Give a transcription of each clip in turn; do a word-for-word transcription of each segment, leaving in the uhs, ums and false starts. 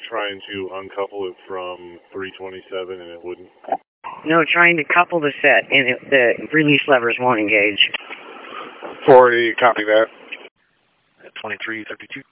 trying to uncouple it from three twenty-seven and it wouldn't? No, trying to couple the set and it, the release levers won't engage. forty, copy that. twenty-three thirty-two.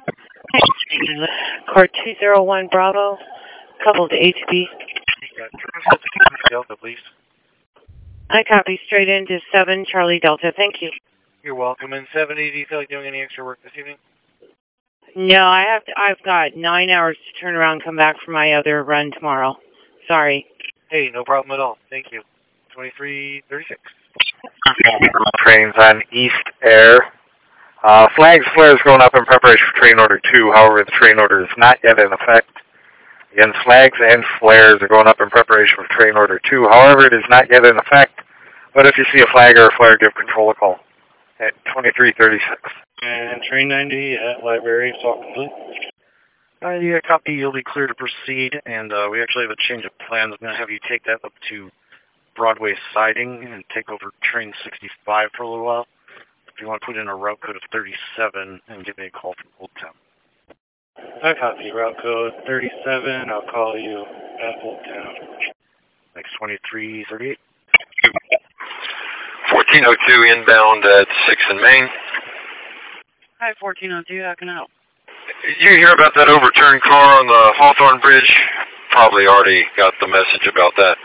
Car two zero one Bravo, coupled to H B. Delta, please. I copy straight into seven Charlie Delta. Thank you. You're welcome. And seventy, do you feel like doing any extra work this evening? No, I have to, I've got nine hours to turn around and come back for my other run tomorrow. Sorry. Hey, no problem at all. Thank you. twenty-three thirty-six. Trains on East Air. Uh, flags, flares going up in preparation for train order two. However, the train order is not yet in effect. Again, flags and flares are going up in preparation for train order two. However, it is not yet in effect. But if you see a flag or a flare, give control a call at twenty-three thirty-six. And train ninety at library, salt complete. Uh, yeah, copy. You'll be clear to proceed. And uh, we actually have a change of plans. I'm going to have you take that up to Broadway siding and take over train sixty-five for a little while. If you want to put in a route code of thirty-seven and give me a call from Old Town. I copy route code thirty-seven. I'll call you at Old Town. Next twenty-three thirty-eight. fourteen oh two inbound at sixth and Main. Hi, fourteen oh two. How can I help? Did you hear about that overturned car on the Hawthorne Bridge? Probably already got the message about that.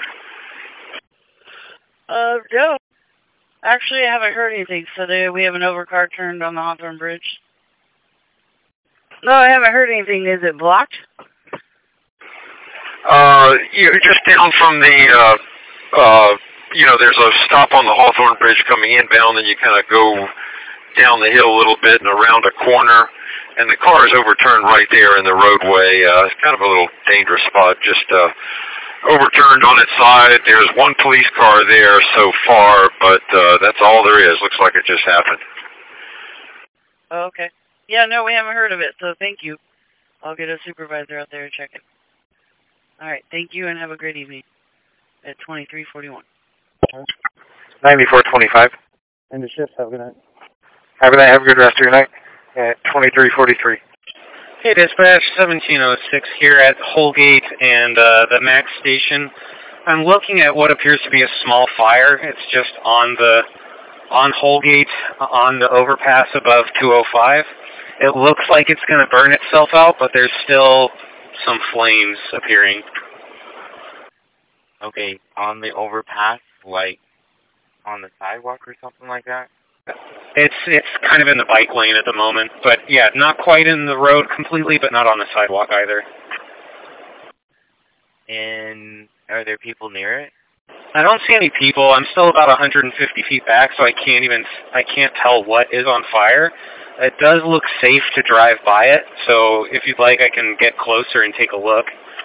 Uh, no. Actually, I haven't heard anything. So there, we have an overcar turned on the Hawthorne Bridge. No, I haven't heard anything. Is it blocked? Uh, you're just down from the, uh, uh, you know, there's a stop on the Hawthorne Bridge coming inbound, and you kind of go down the hill a little bit and around a corner, and the car is overturned right there in the roadway. Uh, it's kind of a little dangerous spot, just uh, overturned on its side. There's one police car there so far, but uh, that's all there is. Looks like it just happened. Oh, okay. Yeah, no, we haven't heard of it, so thank you. I'll get a supervisor out there and check it. All right, thank you, and have a great evening at twenty-three forty-one. ninety-four twenty-five. End of shift. Have a good night. Have a night. Have a good rest of your night at twenty-three forty-three. Hey, dispatch, seventeen oh six here at Holgate and uh, the Max station. I'm looking at what appears to be a small fire. It's just on the on Holgate, on the overpass above two oh five. It looks like it's going to burn itself out, but there's still some flames appearing. Okay, on the overpass, like on the sidewalk or something like that? It's it's kind of in the bike lane at the moment, but yeah, not quite in the road completely, but not on the sidewalk either. And are there people near it? I don't see any people. I'm still about one hundred fifty feet back, so I can't even I can't tell what is on fire. It does look safe to drive by it, so if you'd like, I can get closer and take a look.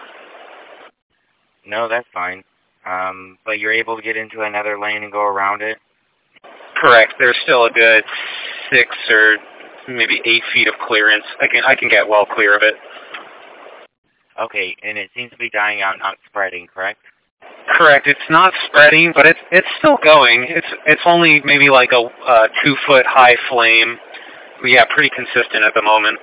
No, that's fine. Um, but you're able to get into another lane and go around it? Correct. There's still a good six or maybe eight feet of clearance. I can I can get well clear of it. Okay, and it seems to be dying out, not spreading, correct? Correct. It's not spreading, but it's it's still going. It's it's only maybe like a uh, two foot high flame. Yeah, pretty consistent at the moment.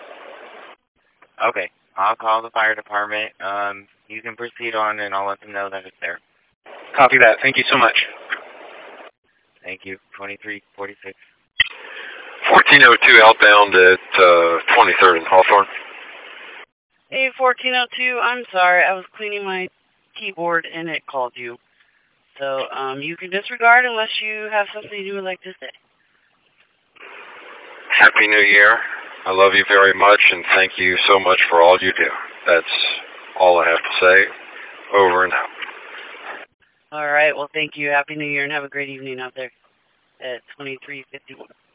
Okay, I'll call the fire department. Um, you can proceed on, and I'll let them know that it's there. Copy that. Thank you so much. Thank you. twenty-three forty-six. fourteen oh two outbound at uh, twenty-third and Hawthorne. Hey, fourteen oh two, I'm sorry. I was cleaning my keyboard and it called you. So um, you can disregard unless you have something you would like to say. Happy New Year. I love you very much, and thank you so much for all you do. That's all I have to say. Over and out. All right. Well, thank you. Happy New Year, and have a great evening out there at twenty-three fifty-one.